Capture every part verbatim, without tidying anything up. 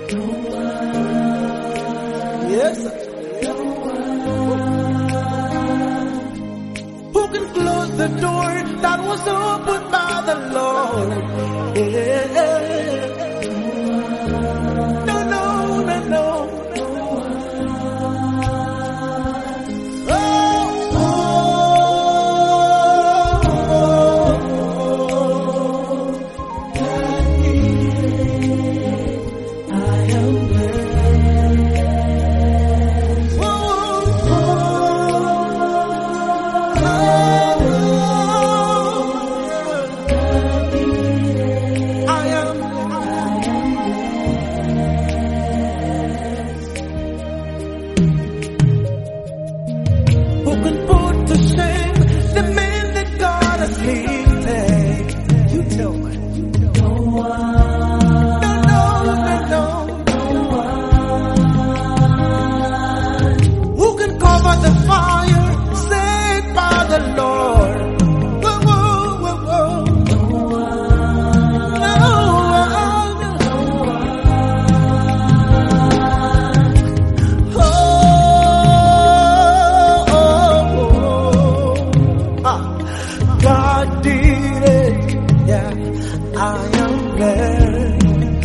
Yes. Who can close the door that was opened by the Lord? Yeah. No, no, no, no. Oh, oh, oh. I am blessed. Oh, oh, oh, I am. Who can put to shame the man that God has lifted? You tell me. No one. No, no, no, no. Who can cover the fire set by the Lord? Whoa, whoa, whoa, whoa. No one. No one. Oh, oh, oh. Ah, God did it. Yeah, I am blessed.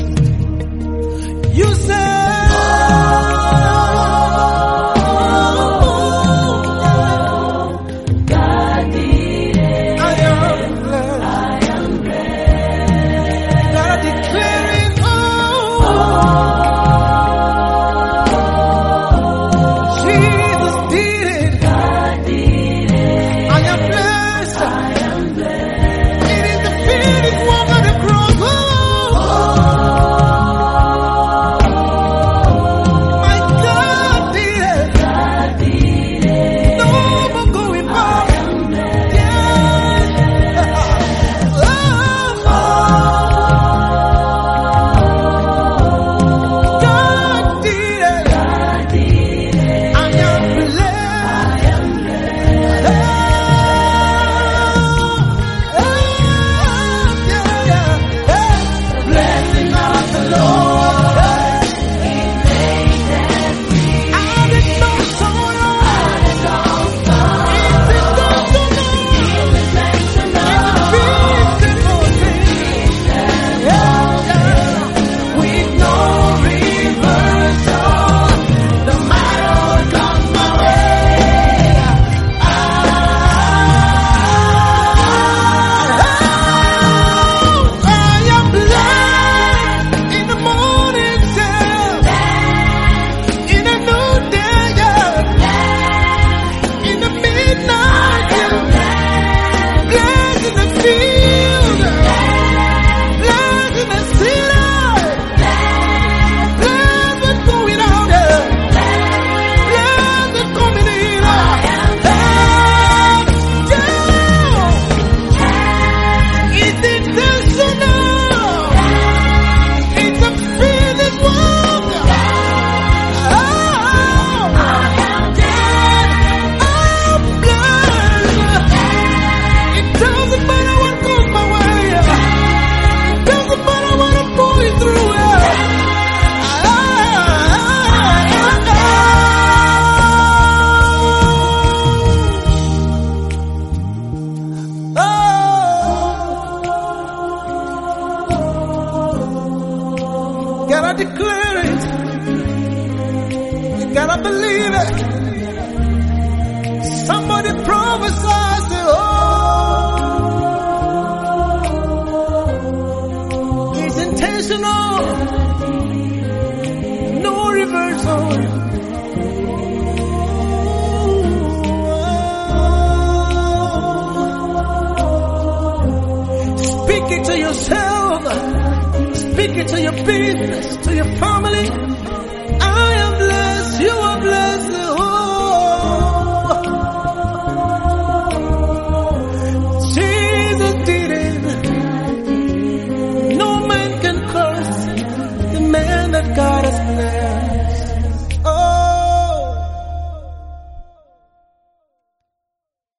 You said, God did it. I am blessed. I am blessed. Gotta declare it. Oh, Jesus did it. God did it. I am blessed. I am blessed. It is the finished work of the cross. Oh, my God did it. God did it. No more going back. I am blessed. Yes. Oh, God did it. God did it. I am blessed. I am blessed. Oh, oh, yeah, yeah, yeah. Blessing of the Lord. He made them free. I did not sorrow. Added all sorrow. It is not so long. Healing thanks to Lord. Beautiful thing. Yeah, yeah. With no reversal. No matter what comes my way. I, I am blessed in the morning time. In the noonday, yeah. In the midnight, yeah. Blessed in the field. Blessed in the city. Blessed with going out there. Blessed with coming in. Yeah. It's intentional. It's a finished work. Oh, I am blessed. I'm blessed. It doesn't matter what goes my way. It doesn't matter what I'm going through. Oh, gotta declare it. You gotta believe it. Somebody prophesies it. Oh, it's intentional. No reversal. Speak it to yourself. Speak it to your business, to your family.